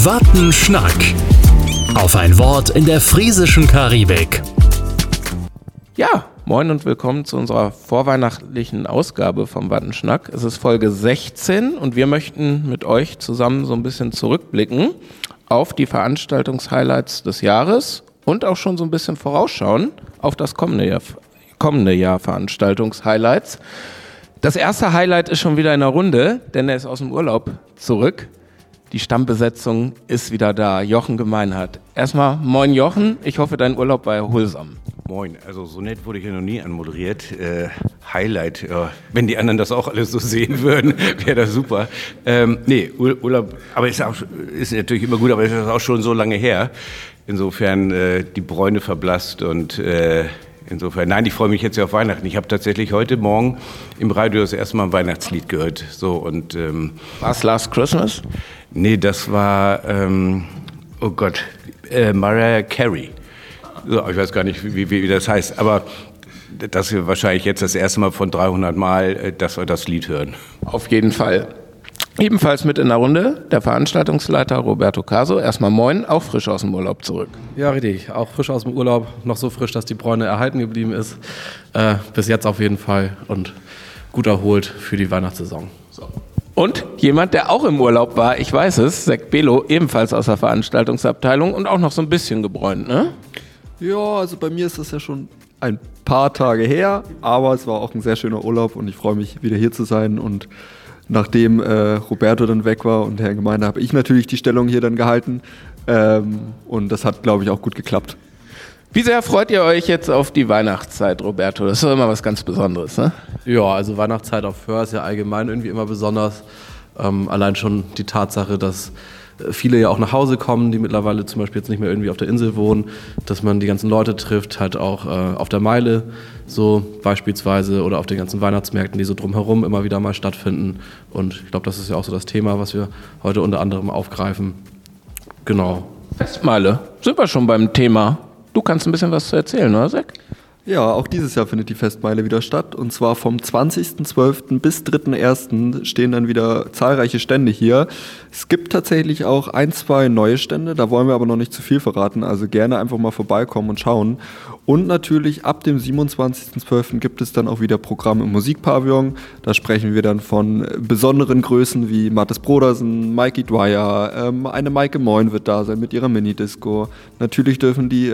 Wattenschnack. Auf ein Wort in der friesischen Karibik. Ja, moin und willkommen zu unserer vorweihnachtlichen Ausgabe vom Wattenschnack. Es ist Folge 16 und wir möchten mit euch zusammen so ein bisschen zurückblicken auf die Veranstaltungshighlights des Jahres und auch schon so ein bisschen vorausschauen auf das kommende Jahr Veranstaltungshighlights. Das erste Highlight ist schon wieder in der Runde, denn er ist aus dem Urlaub zurück. Die Stammbesetzung ist wieder da, Jochen Gemeinhardt. Erstmal moin Jochen, ich hoffe dein Urlaub war erholsam. Moin, also so nett wurde ich ja noch nie anmoderiert. Highlight, ja. Wenn die anderen das auch alles so sehen würden, wäre das super. Urlaub, aber ist natürlich immer gut, aber ist auch schon so lange her. Insofern die Bräune verblasst und insofern, nein, ich freue mich jetzt ja auf Weihnachten. Ich habe tatsächlich heute Morgen im Radio das erste Mal ein Weihnachtslied gehört. So, und, War's Last Christmas? Nee, das war, Mariah Carey. So, ich weiß gar nicht, wie das heißt, aber das ist wahrscheinlich jetzt das erste Mal von 300 Mal, dass wir das Lied hören. Auf jeden Fall. Ebenfalls mit in der Runde der Veranstaltungsleiter Roberto Caso. Erstmal moin, auch frisch aus dem Urlaub zurück. Ja, richtig. Auch frisch aus dem Urlaub. Noch so frisch, dass die Bräune erhalten geblieben ist. Bis jetzt auf jeden Fall. Und gut erholt für die Weihnachtssaison. So. Und jemand, der auch im Urlaub war, ich weiß es, Zach Belo, ebenfalls aus der Veranstaltungsabteilung und auch noch so ein bisschen gebräunt, ne? Ja, also bei mir ist das ja schon ein paar Tage her, aber es war auch ein sehr schöner Urlaub und ich freue mich, wieder hier zu sein. Und nachdem Roberto dann weg war und Herr Gemeinde, habe ich natürlich die Stellung hier dann gehalten und das hat, glaube ich, auch gut geklappt. Wie sehr freut ihr euch jetzt auf die Weihnachtszeit, Roberto? Das ist doch immer was ganz Besonderes, ne? Ja, also Weihnachtszeit auf Föhr ist ja allgemein irgendwie immer besonders. Allein schon die Tatsache, dass viele ja auch nach Hause kommen, die mittlerweile zum Beispiel jetzt nicht mehr irgendwie auf der Insel wohnen, dass man die ganzen Leute trifft, halt auch auf der Meile so beispielsweise oder auf den ganzen Weihnachtsmärkten, die so drumherum immer wieder mal stattfinden. Und ich glaube, das ist ja auch so das Thema, was wir heute unter anderem aufgreifen. Genau. Festmeile, sind wir schon beim Thema. Du kannst ein bisschen was zu erzählen, oder Zach? Ja, auch dieses Jahr findet die Festmeile wieder statt und zwar vom 20.12. bis 3.1. stehen dann wieder zahlreiche Stände hier. Es gibt tatsächlich auch 1-2 neue Stände, da wollen wir aber noch nicht zu viel verraten, also gerne einfach mal vorbeikommen und schauen. Und natürlich ab dem 27.12. gibt es dann auch wieder Programm im Musikpavillon. Da sprechen wir dann von besonderen Größen wie Mathis Brodersen, Mikey Dwyer, eine Maike Moin wird da sein mit ihrer Minidisco. Natürlich dürfen die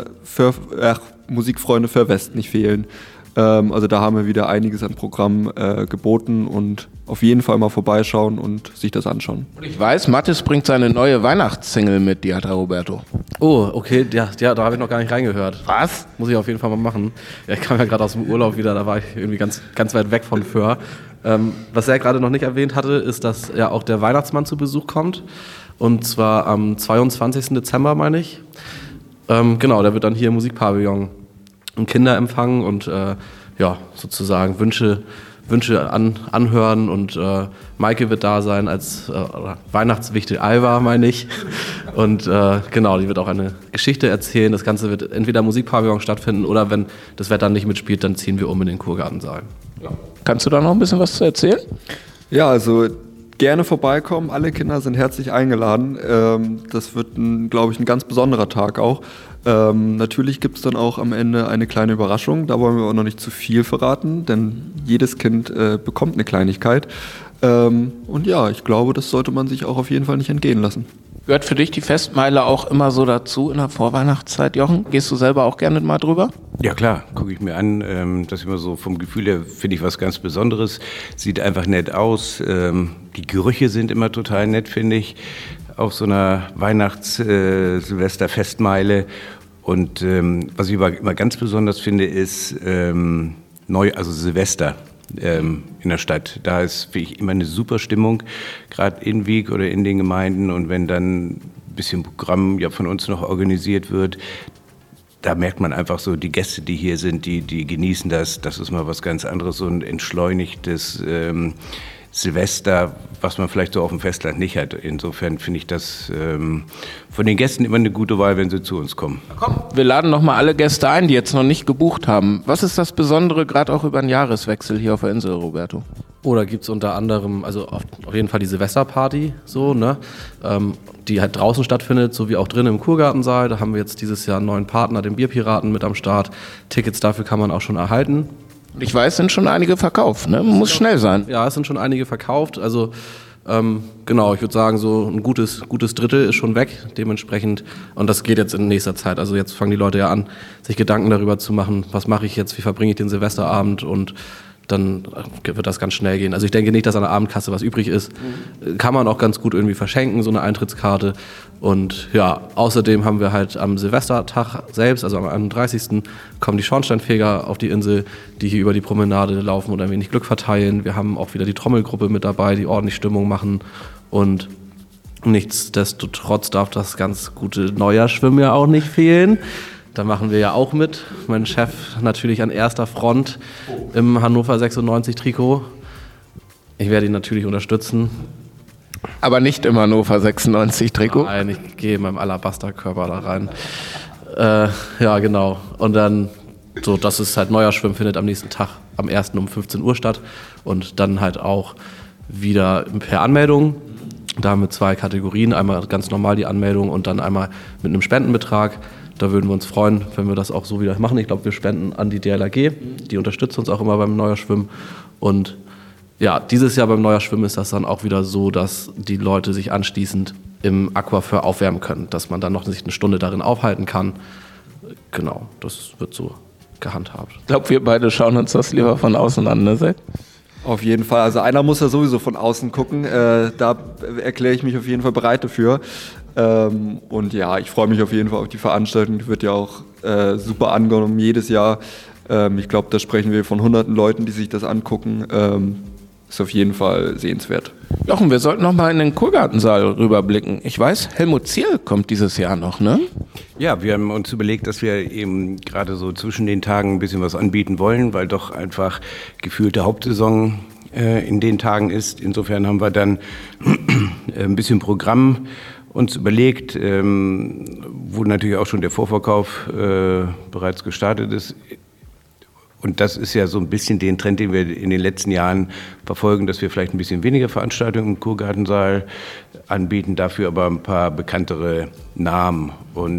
Musikfreunde für West nicht fehlen. Also da haben wir wieder einiges an Programm geboten und auf jeden Fall mal vorbeischauen und sich das anschauen. Und ich weiß, Mathis bringt seine neue Weihnachtssingle mit, die hat er Roberto. Oh, okay, ja, da habe ich noch gar nicht reingehört. Was? Muss ich auf jeden Fall mal machen. Ja, ich kam ja gerade aus dem Urlaub wieder, da war ich irgendwie ganz weit weg von Föhr. Was er gerade noch nicht erwähnt hatte, ist, dass ja auch der Weihnachtsmann zu Besuch kommt. Und zwar am 22. Dezember, meine ich. Genau, der wird dann hier im Musikpavillon einen Kinderempfang und sozusagen Wünsche anhören und Maike wird da sein als Weihnachtswichtel Alva, meine ich. Und genau, die wird auch eine Geschichte erzählen. Das Ganze wird entweder im Musikpavillon stattfinden oder wenn das Wetter nicht mitspielt, dann ziehen wir um in den Kurgartensaal. Ja. Kannst du da noch ein bisschen was zu erzählen? Ja, also gerne vorbeikommen, alle Kinder sind herzlich eingeladen. Das wird, glaube ich, ein ganz besonderer Tag auch. Natürlich gibt es dann auch am Ende eine kleine Überraschung, da wollen wir auch noch nicht zu viel verraten, denn jedes Kind bekommt eine Kleinigkeit. Und ja, ich glaube, das sollte man sich auch auf jeden Fall nicht entgehen lassen. Gehört für dich die Festmeile auch immer so dazu in der Vorweihnachtszeit, Jochen? Gehst du selber auch gerne mal drüber? Ja klar, gucke ich mir an. Das ist immer so vom Gefühl her, finde ich was ganz Besonderes. Sieht einfach nett aus. Die Gerüche sind immer total nett, finde ich. Auf so einer Weihnachts-Silvester-Festmeile. Und was ich immer ganz besonders finde, ist Silvester in der Stadt. Da ist, finde ich, immer eine super Stimmung, gerade in Wiek oder in den Gemeinden. Und wenn dann ein bisschen Programm ja von uns noch organisiert wird, da merkt man einfach so, die Gäste, die hier sind, die genießen das. Das ist mal was ganz anderes, so ein entschleunigtes Silvester, was man vielleicht so auf dem Festland nicht hat. Insofern finde ich das von den Gästen immer eine gute Wahl, wenn sie zu uns kommen. Komm, wir laden noch mal alle Gäste ein, die jetzt noch nicht gebucht haben. Was ist das Besondere, gerade auch über den Jahreswechsel hier auf der Insel, Roberto? Oder gibt es unter anderem, also auf jeden Fall die Silvesterparty, so, ne? Die halt draußen stattfindet, so wie auch drin im Kurgartensaal. Da haben wir jetzt dieses Jahr einen neuen Partner, den Bierpiraten, mit am Start. Tickets dafür kann man auch schon erhalten. Ich weiß, sind schon einige verkauft, ne? Muss schnell sein. Ja, es sind schon einige verkauft. Also genau, ich würde sagen, so ein gutes Drittel ist schon weg. Dementsprechend, und das geht jetzt in nächster Zeit. Also jetzt fangen die Leute ja an, sich Gedanken darüber zu machen, was mache ich jetzt, wie verbringe ich den Silvesterabend, und dann wird das ganz schnell gehen. Also ich denke nicht, dass an der Abendkasse was übrig ist. Kann man auch ganz gut irgendwie verschenken, so eine Eintrittskarte. Und ja, außerdem haben wir halt am Silvestertag selbst, also am 31. kommen die Schornsteinfeger auf die Insel, die hier über die Promenade laufen und ein wenig Glück verteilen. Wir haben auch wieder die Trommelgruppe mit dabei, die ordentlich Stimmung machen. Und nichtsdestotrotz darf das ganz gute Neujahrschwimmen ja auch nicht fehlen. Da machen wir ja auch mit. Mein Chef natürlich an erster Front im Hannover 96 Trikot. Ich werde ihn natürlich unterstützen. Aber nicht im Hannover 96 Trikot? Nein, ich gehe in meinem Alabasterkörper da rein. Ja, genau. Und dann, so, das ist halt Neujahrschwimmen, findet am nächsten Tag, am 1. um 15 Uhr statt. Und dann halt auch wieder per Anmeldung. Da haben wir 2 Kategorien. Einmal ganz normal die Anmeldung und dann einmal mit einem Spendenbetrag. Da würden wir uns freuen, wenn wir das auch so wieder machen. Ich glaube, wir spenden an die DLRG. Die unterstützt uns auch immer beim Neujahrschwimmen. Und ja, dieses Jahr beim Neujahrschwimmen ist das dann auch wieder so, dass die Leute sich anschließend im Aquafeur aufwärmen können. Dass man dann noch sich eine Stunde darin aufhalten kann. Genau, das wird so gehandhabt. Ich glaube, wir beide schauen uns das lieber von außen an, ne, Sepp? Auf jeden Fall. Also einer muss ja sowieso von außen gucken. Da erkläre ich mich auf jeden Fall bereit dafür. Und ja, ich freue mich auf jeden Fall auf die Veranstaltung. Die wird ja auch super angenommen jedes Jahr. Ich glaube, da sprechen wir von hunderten Leuten, die sich das angucken. Ist auf jeden Fall sehenswert. Jochen, wir sollten noch mal in den Kurgartensaal rüberblicken. Ich weiß, Helmut Zierl kommt dieses Jahr noch, ne? Ja, wir haben uns überlegt, dass wir eben gerade so zwischen den Tagen ein bisschen was anbieten wollen, weil doch einfach gefühlte Hauptsaison in den Tagen ist. Insofern haben wir dann ein bisschen Programm uns überlegt, wo natürlich auch schon der Vorverkauf bereits gestartet ist. Und das ist ja so ein bisschen den Trend, den wir in den letzten Jahren verfolgen, dass wir vielleicht ein bisschen weniger Veranstaltungen im Kurgartensaal anbieten, dafür aber ein paar bekanntere Namen. Und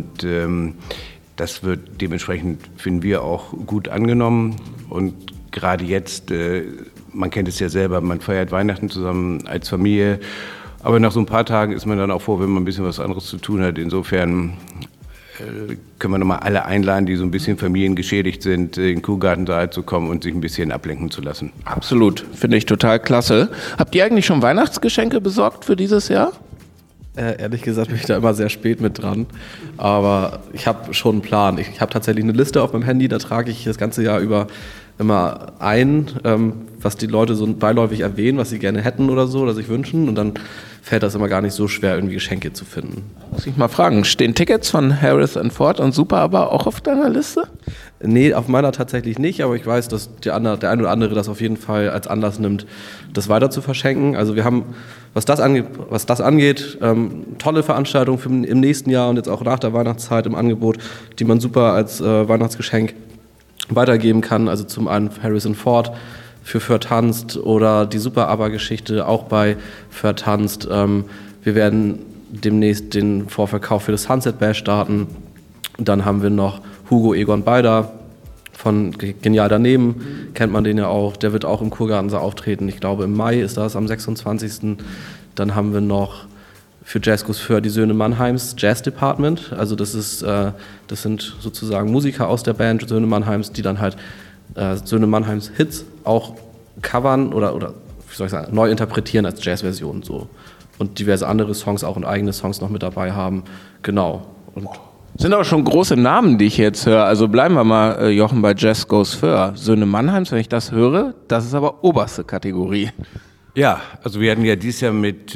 das wird dementsprechend, finden wir, auch gut angenommen. Und gerade jetzt, man kennt es ja selber, man feiert Weihnachten zusammen als Familie. Aber nach so ein paar Tagen ist man dann auch froh, wenn man ein bisschen was anderes zu tun hat. Insofern können wir nochmal alle einladen, die so ein bisschen familiengeschädigt sind, in den Kurgartensaal zu kommen und sich ein bisschen ablenken zu lassen. Absolut, finde ich total klasse. Habt ihr eigentlich schon Weihnachtsgeschenke besorgt für dieses Jahr? Ehrlich gesagt bin ich da immer sehr spät mit dran, aber ich habe schon einen Plan. Ich habe tatsächlich eine Liste auf meinem Handy, da trage ich das ganze Jahr über immer ein, was die Leute so beiläufig erwähnen, was sie gerne hätten oder so, oder sich wünschen, und dann fällt das immer gar nicht so schwer, irgendwie Geschenke zu finden. Muss ich mal fragen, stehen Tickets von Harris & Ford und Super aber auch auf deiner Liste? Nee, auf meiner tatsächlich nicht, aber ich weiß, dass der ein oder andere das auf jeden Fall als Anlass nimmt, das weiter zu verschenken. Also wir haben, was das angeht, tolle Veranstaltungen im nächsten Jahr und jetzt auch nach der Weihnachtszeit im Angebot, die man super als Weihnachtsgeschenk weitergeben kann. Also zum einen Harris & Ford für Vertanzt oder die Super-Aber-Geschichte auch bei Vertanzt. Wir werden demnächst den Vorverkauf für das Sunset Bash starten. Dann haben wir noch Hugo Egon Balder von Genial Daneben, kennt man den ja auch. Der wird auch im Kurgartensaal auftreten. Ich glaube, im Mai ist das, am 26. Dann haben wir noch für Jazzgus für die Söhne Mannheims Jazz Department. Also das sind sozusagen Musiker aus der Band Söhne Mannheims, die dann halt Söhne Mannheims Hits auch covern oder wie soll ich sagen, neu interpretieren als Jazzversion so. Und diverse andere Songs auch und eigene Songs noch mit dabei haben. Genau. Und sind aber schon große Namen, die ich jetzt höre. Also bleiben wir mal, Jochen, bei Jazz Goes Für. Söhne Mannheims, wenn ich das höre, das ist aber oberste Kategorie. Ja, also wir hatten ja dieses Jahr mit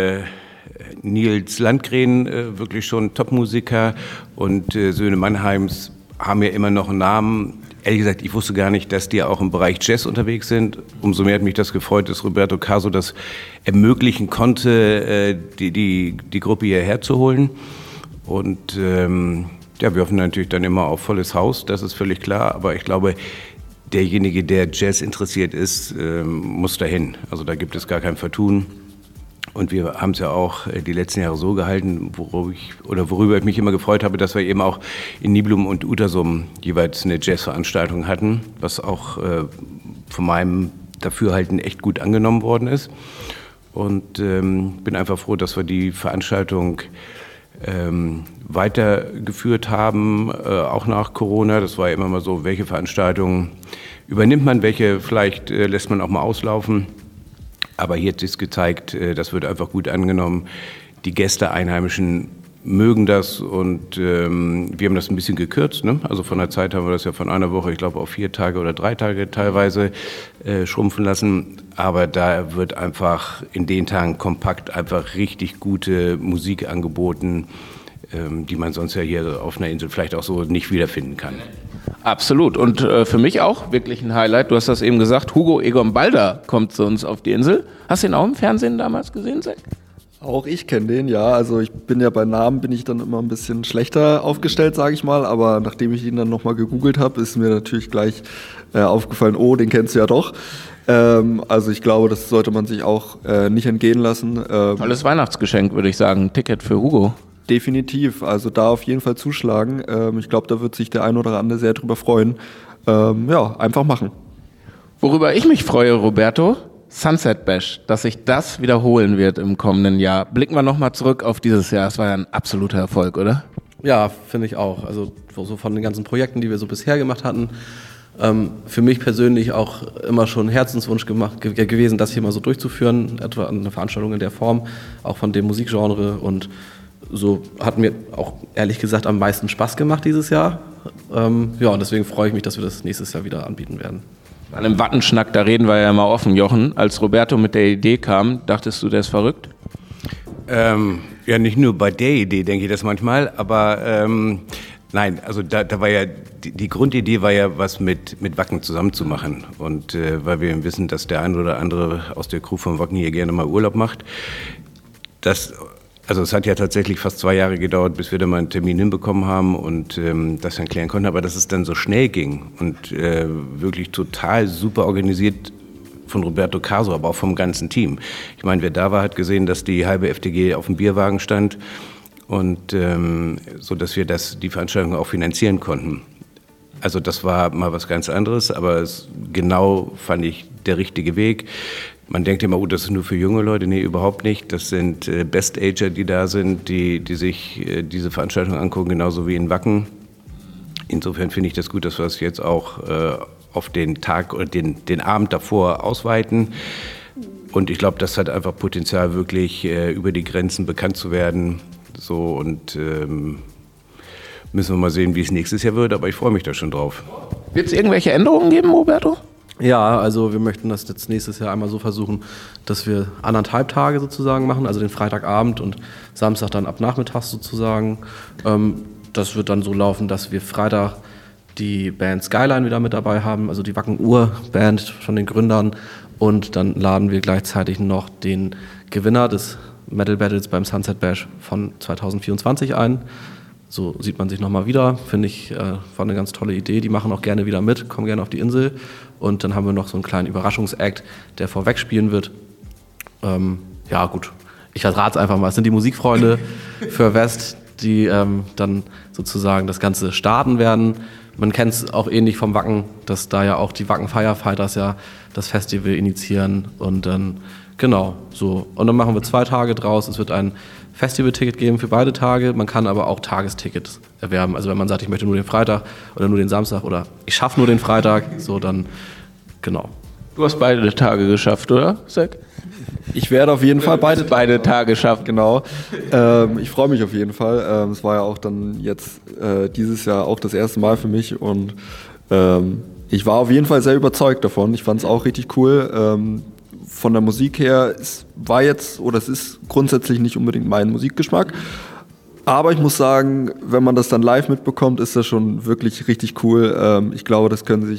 Nils Landgren wirklich schon Top-Musiker und Söhne Mannheims haben ja immer noch einen Namen. Ehrlich gesagt, ich wusste gar nicht, dass die auch im Bereich Jazz unterwegs sind. Umso mehr hat mich das gefreut, dass Roberto Caso das ermöglichen konnte, die Gruppe hierher zu holen. Und ja, wir hoffen natürlich dann immer auf volles Haus, das ist völlig klar. Aber ich glaube, derjenige, der Jazz interessiert ist, muss dahin. Also da gibt es gar kein Vertun. Und wir haben es ja auch die letzten Jahre so gehalten, worüber ich mich immer gefreut habe, dass wir eben auch in Niblum und Utersum jeweils eine Jazzveranstaltung hatten, was auch von meinem Dafürhalten echt gut angenommen worden ist. Und bin einfach froh, dass wir die Veranstaltung weitergeführt haben, auch nach Corona. Das war ja immer mal so, welche Veranstaltungen übernimmt man, welche vielleicht lässt man auch mal auslaufen. Aber hier hat sich gezeigt, das wird einfach gut angenommen. Die Gäste, Einheimischen mögen das und wir haben das ein bisschen gekürzt. Ne? Also von der Zeit haben wir das ja von einer Woche, ich glaube, auf 4 Tage oder 3 Tage teilweise schrumpfen lassen. Aber da wird einfach in den Tagen kompakt einfach richtig gute Musik angeboten, die man sonst ja hier auf einer Insel vielleicht auch so nicht wiederfinden kann. Absolut. Und für mich auch wirklich ein Highlight. Du hast das eben gesagt, Hugo Egon Balder kommt zu uns auf die Insel. Hast du ihn auch im Fernsehen damals gesehen, Zack? Auch ich kenne den, ja. Also ich bin ja bei Namen bin ich dann immer ein bisschen schlechter aufgestellt, sage ich mal. Aber nachdem ich ihn dann nochmal gegoogelt habe, ist mir natürlich gleich aufgefallen, oh, den kennst du ja doch. Also ich glaube, das sollte man sich auch nicht entgehen lassen. Tolles Weihnachtsgeschenk, würde ich sagen. Ein Ticket für Hugo. Definitiv, also da auf jeden Fall zuschlagen. Ich glaube, da wird sich der ein oder andere sehr drüber freuen. Ja, einfach machen. Worüber ich mich freue, Roberto, Sunset Bash, dass sich das wiederholen wird im kommenden Jahr. Blicken wir nochmal zurück auf dieses Jahr. Es war ja ein absoluter Erfolg, oder? Ja, finde ich auch. Also so von den ganzen Projekten, die wir so bisher gemacht hatten, für mich persönlich auch immer schon ein Herzenswunsch gewesen, das hier mal so durchzuführen, etwa eine Veranstaltung in der Form, auch von dem Musikgenre, und so hat mir auch ehrlich gesagt am meisten Spaß gemacht dieses Jahr. Ja, und deswegen freue ich mich, dass wir das nächstes Jahr wieder anbieten werden. An einem Wattenschnack, da reden wir ja mal offen, Jochen. Als Roberto mit der Idee kam, dachtest du, der ist verrückt? Ja, nicht nur bei der Idee, denke ich das manchmal, aber nein, also da war ja, die Grundidee war ja, was mit Wacken zusammen zu machen. Und weil wir wissen, dass der ein oder andere aus der Crew von Wacken hier gerne mal Urlaub macht. Also es hat ja tatsächlich fast 2 Jahre gedauert, bis wir da mal einen Termin hinbekommen haben und das dann klären konnten. Aber dass es dann so schnell ging und wirklich total super organisiert von Roberto Caso, aber auch vom ganzen Team. Ich meine, wer da war, hat gesehen, dass die halbe FDG auf dem Bierwagen stand und so, dass wir die Veranstaltung auch finanzieren konnten. Also das war mal was ganz anderes, aber genau fand ich der richtige Weg. Man denkt immer, oh, das ist nur für junge Leute. Nee, überhaupt nicht. Das sind Best-Ager, die da sind, die sich diese Veranstaltung angucken, genauso wie in Wacken. Insofern finde ich das gut, dass wir es jetzt auch auf den Tag oder den Abend davor ausweiten. Und ich glaube, das hat einfach Potenzial, wirklich über die Grenzen bekannt zu werden. So, und müssen wir mal sehen, wie es nächstes Jahr wird, aber ich freue mich da schon drauf. Wird es irgendwelche Änderungen geben, Roberto? Ja, also wir möchten das jetzt nächstes Jahr einmal so versuchen, dass wir 1,5 Tage sozusagen machen, also den Freitagabend und Samstag dann ab nachmittags sozusagen. Das wird dann so laufen, dass wir Freitag die Band Skyline wieder mit dabei haben, also die Wacken-Ur-Band von den Gründern, und dann laden wir gleichzeitig noch den Gewinner des Metal Battles beim Sunset Bash von 2024 ein. So sieht man sich nochmal wieder, finde ich, war eine ganz tolle Idee. Die machen auch gerne wieder mit, kommen gerne auf die Insel. Und dann haben wir noch so einen kleinen Überraschungsakt, der vorweg spielen wird. Ja gut, ich verrate es einfach mal. Es sind die Musikfreunde für West, die dann sozusagen das Ganze starten werden. Man kennt es auch ähnlich vom Wacken, dass da ja auch die Wacken Firefighters ja das Festival initiieren. Und dann, genau, so. Und dann machen wir 2 Tage draus. Es wird ein Festival-Ticket geben für beide Tage. Man kann aber auch Tagestickets erwerben. Also wenn man sagt, ich möchte nur den Freitag oder nur den Samstag oder ich schaffe nur den Freitag, so dann, genau. Du hast beide Tage geschafft, oder, Zack? Ich werde auf jeden Fall beide Tage schaffen. Genau. Ich freue mich auf jeden Fall. Es war ja auch dann jetzt dieses Jahr auch das erste Mal für mich und ich war auf jeden Fall sehr überzeugt davon. Ich fand es auch richtig cool. Von der Musik her, es ist grundsätzlich nicht unbedingt mein Musikgeschmack. Aber ich muss sagen, wenn man das dann live mitbekommt, ist das schon wirklich richtig cool. Ich glaube,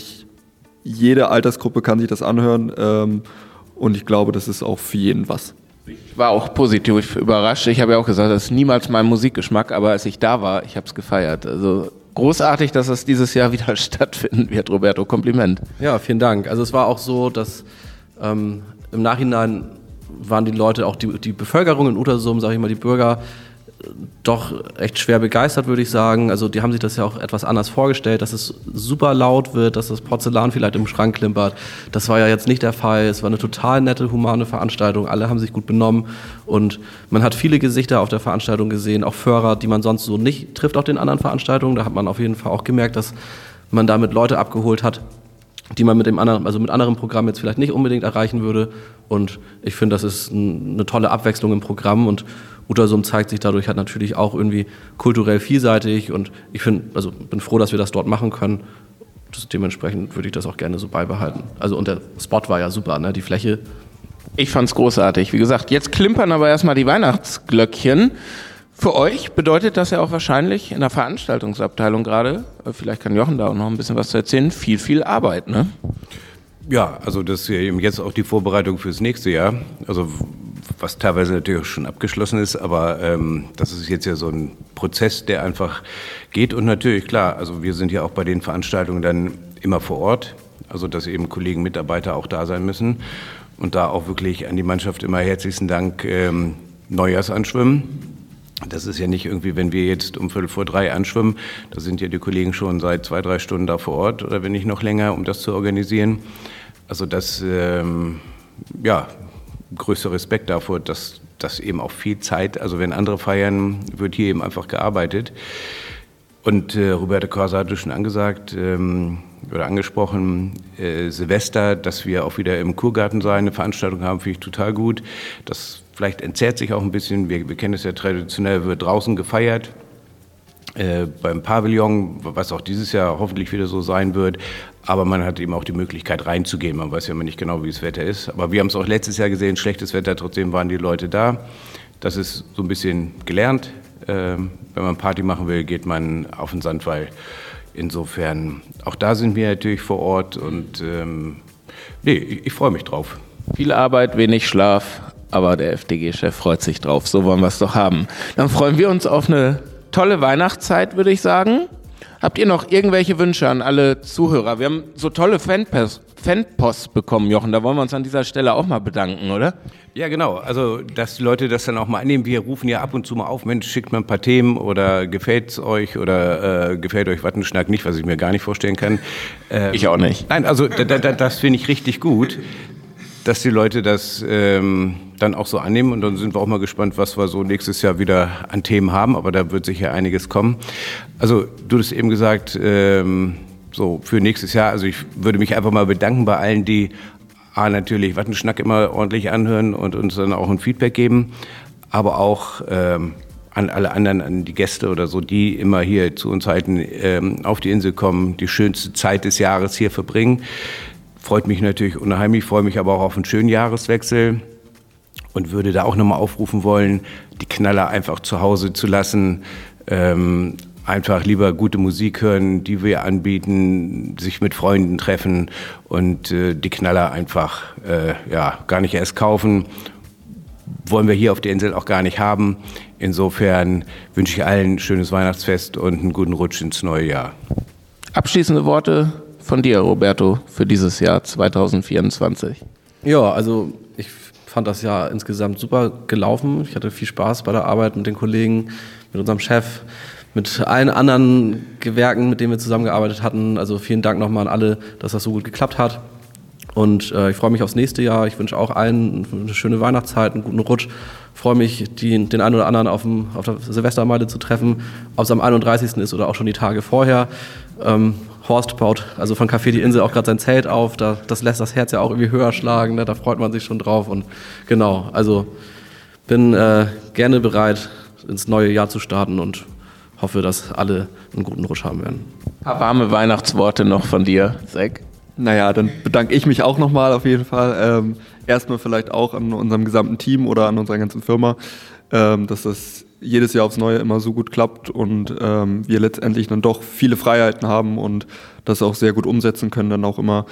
jede Altersgruppe kann sich das anhören. Und ich glaube, das ist auch für jeden was. Ich war auch positiv überrascht. Ich habe ja auch gesagt, das ist niemals mein Musikgeschmack, aber als ich da war, ich habe es gefeiert. Also großartig, dass es dieses Jahr wieder stattfinden wird, Roberto. Kompliment. Ja, vielen Dank. Also es war auch so, dass im Nachhinein waren die Leute, auch die Bevölkerung in Utersum, sage ich mal, die Bürger, doch echt schwer begeistert, würde ich sagen. Also die haben sich das ja auch etwas anders vorgestellt, dass es super laut wird, dass das Porzellan vielleicht im Schrank klimpert. Das war ja jetzt nicht der Fall. Es war eine total nette, humane Veranstaltung. Alle haben sich gut benommen und man hat viele Gesichter auf der Veranstaltung gesehen, auch Föhrer, die man sonst so nicht trifft auf den anderen Veranstaltungen. Da hat man auf jeden Fall auch gemerkt, dass man damit Leute abgeholt hat, die man mit anderen Programmen jetzt vielleicht nicht unbedingt erreichen würde. Und ich finde, das ist eine tolle Abwechslung im Programm und Utersum zeigt sich dadurch halt natürlich auch irgendwie kulturell vielseitig und ich bin froh, dass wir das dort machen können. Dementsprechend würde ich das auch gerne so beibehalten. Also und der Spot war ja super, ne? Die Fläche. Ich fand's großartig. Wie gesagt, jetzt klimpern aber erstmal die Weihnachtsglöckchen. Für euch bedeutet das ja auch wahrscheinlich in der Veranstaltungsabteilung gerade, vielleicht kann Jochen da auch noch ein bisschen was zu erzählen, viel Arbeit, ne? Ja, also das ist ja eben jetzt auch die Vorbereitung fürs nächste Jahr. Also was teilweise natürlich auch schon abgeschlossen ist, aber das ist jetzt ja so ein Prozess, der einfach geht. Und natürlich, klar, also wir sind ja auch bei den Veranstaltungen dann immer vor Ort, also dass eben Kollegen, Mitarbeiter auch da sein müssen. Und da auch wirklich an die Mannschaft immer herzlichsten Dank Neujahrsanschwimmen. Das ist ja nicht irgendwie, wenn wir jetzt um 2:45 anschwimmen, da sind ja die Kollegen schon seit 2-3 Stunden da vor Ort oder wenn nicht noch länger, um das zu organisieren. Also das, größter Respekt davor, dass das eben auch viel Zeit, also wenn andere feiern, wird hier eben einfach gearbeitet. Und Roberto Corsa hatte schon angesprochen, Silvester, dass wir auch wieder im Kurgarten sein, eine Veranstaltung haben, finde ich total gut. Das vielleicht entzerrt sich auch ein bisschen, wir kennen es ja traditionell, wird draußen gefeiert. Beim Pavillon, was auch dieses Jahr hoffentlich wieder so sein wird. Aber man hat eben auch die Möglichkeit reinzugehen. Man weiß ja immer nicht genau, wie das Wetter ist. Aber wir haben es auch letztes Jahr gesehen, schlechtes Wetter, trotzdem waren die Leute da. Das ist so ein bisschen gelernt. Wenn man Party machen will, geht man auf den Sandwall. Insofern, auch da sind wir natürlich vor Ort und ich freue mich drauf. Viel Arbeit, wenig Schlaf, aber der FDG-Chef freut sich drauf. So wollen wir es doch haben. Dann freuen wir uns auf eine tolle Weihnachtszeit, würde ich sagen. Habt ihr noch irgendwelche Wünsche an alle Zuhörer? Wir haben so tolle Fanpost bekommen, Jochen. Da wollen wir uns an dieser Stelle auch mal bedanken, oder? Ja, genau. Also, dass die Leute das dann auch mal annehmen. Wir rufen ja ab und zu mal auf, Mensch, schickt mal ein paar Themen oder gefällt's euch oder gefällt euch Wattenschnack nicht, was ich mir gar nicht vorstellen kann. Ich auch nicht. Nein, also das finde ich richtig gut, dass die Leute das dann auch so annehmen und dann sind wir auch mal gespannt, was wir so nächstes Jahr wieder an Themen haben, aber da wird sicher einiges kommen. Also du hast eben gesagt, so für nächstes Jahr, also ich würde mich einfach mal bedanken bei allen, die natürlich Wattenschnack immer ordentlich anhören und uns dann auch ein Feedback geben, aber auch an alle anderen, an die Gäste oder so, die immer hier zu uns halten, auf die Insel kommen, die schönste Zeit des Jahres hier verbringen. Freut mich natürlich unheimlich, freue mich aber auch auf einen schönen Jahreswechsel und würde da auch nochmal aufrufen wollen, die Knaller einfach zu Hause zu lassen, einfach lieber gute Musik hören, die wir anbieten, sich mit Freunden treffen und die Knaller einfach gar nicht erst kaufen. Wollen wir hier auf der Insel auch gar nicht haben. Insofern wünsche ich allen ein schönes Weihnachtsfest und einen guten Rutsch ins neue Jahr. Abschließende Worte von dir, Roberto, für dieses Jahr 2024. Ja, also ich fand das Jahr insgesamt super gelaufen. Ich hatte viel Spaß bei der Arbeit mit den Kollegen, mit unserem Chef, mit allen anderen Gewerken, mit denen wir zusammengearbeitet hatten. Also vielen Dank nochmal an alle, dass das so gut geklappt hat. Und ich freue mich aufs nächste Jahr. Ich wünsche auch allen eine schöne Weihnachtszeit, einen guten Rutsch. Ich freue mich, den einen oder anderen auf der Silvestermeile zu treffen, ob es am 31. ist oder auch schon die Tage vorher. Horst baut also von Café Die Insel auch gerade sein Zelt auf. Das lässt das Herz ja auch irgendwie höher schlagen. Ne? Da freut man sich schon drauf. Und genau, also bin gerne bereit, ins neue Jahr zu starten und hoffe, dass alle einen guten Rutsch haben werden. Ein paar warme Weihnachtsworte noch von dir, Zack. Naja, dann bedanke ich mich auch nochmal auf jeden Fall. Erstmal vielleicht auch an unserem gesamten Team oder an unserer ganzen Firma, dass das jedes Jahr aufs Neue immer so gut klappt und wir letztendlich dann doch viele Freiheiten haben und das auch sehr gut umsetzen können dann auch immer.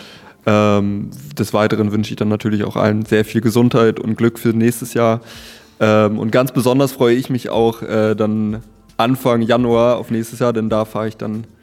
Des Weiteren wünsche ich dann natürlich auch allen sehr viel Gesundheit und Glück für nächstes Jahr. Und ganz besonders freue ich mich auch dann Anfang Januar auf nächstes Jahr, denn da fahre ich dann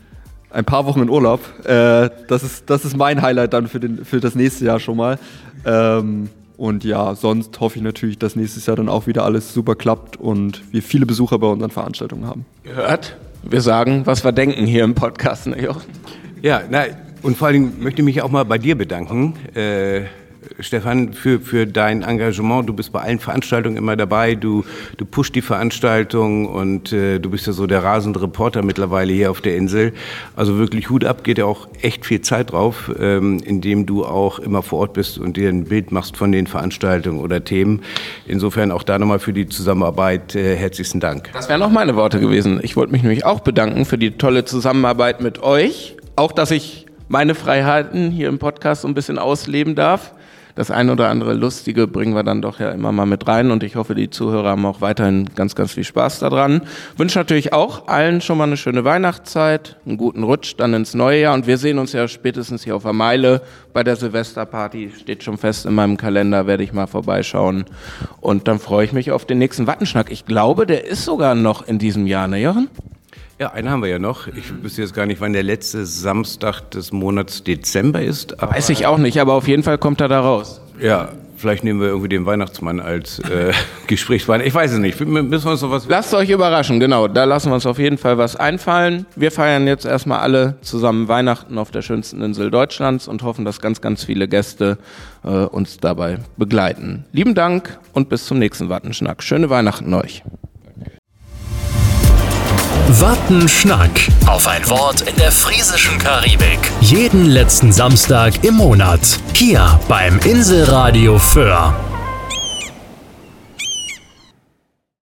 ein paar Wochen in Urlaub. Das ist mein Highlight dann für das nächste Jahr schon mal. Und ja, sonst hoffe ich natürlich, dass nächstes Jahr dann auch wieder alles super klappt und wir viele Besucher bei unseren Veranstaltungen haben. Gehört? Wir sagen, was wir denken hier im Podcast, ne, Jochen? Ja, und vor allen Dingen möchte ich mich auch mal bei dir bedanken, Stefan, für dein Engagement. Du bist bei allen Veranstaltungen immer dabei, du pushst die Veranstaltung und du bist ja so der rasende Reporter mittlerweile hier auf der Insel. Also wirklich Hut ab, geht ja auch echt viel Zeit drauf, indem du auch immer vor Ort bist und dir ein Bild machst von den Veranstaltungen oder Themen. Insofern auch da nochmal für die Zusammenarbeit herzlichen Dank. Das wären noch meine Worte gewesen. Ich wollte mich nämlich auch bedanken für die tolle Zusammenarbeit mit euch. Auch, dass ich meine Freiheiten hier im Podcast so ein bisschen ausleben darf. Das ein oder andere Lustige bringen wir dann doch ja immer mal mit rein und ich hoffe, die Zuhörer haben auch weiterhin ganz, ganz viel Spaß daran. Wünsche natürlich auch allen schon mal eine schöne Weihnachtszeit, einen guten Rutsch dann ins neue Jahr und wir sehen uns ja spätestens hier auf der Meile bei der Silvesterparty. Steht schon fest in meinem Kalender, werde ich mal vorbeischauen und dann freue ich mich auf den nächsten Wattenschnack. Ich glaube, der ist sogar noch in diesem Jahr, ne Jochen? Ja, einen haben wir ja noch. Ich wüsste jetzt gar nicht, wann der letzte Samstag des Monats Dezember ist. Weiß ich auch nicht, aber auf jeden Fall kommt er da raus. Ja, vielleicht nehmen wir irgendwie den Weihnachtsmann als Gesprächspartner. Ich weiß es nicht. Müssen wir uns noch was... Lasst euch überraschen, genau. Da lassen wir uns auf jeden Fall was einfallen. Wir feiern jetzt erstmal alle zusammen Weihnachten auf der schönsten Insel Deutschlands und hoffen, dass ganz, ganz viele Gäste uns dabei begleiten. Lieben Dank und bis zum nächsten Wattenschnack. Schöne Weihnachten euch. Wattenschnack. Auf ein Wort in der friesischen Karibik. Jeden letzten Samstag im Monat. Hier beim Inselradio Föhr.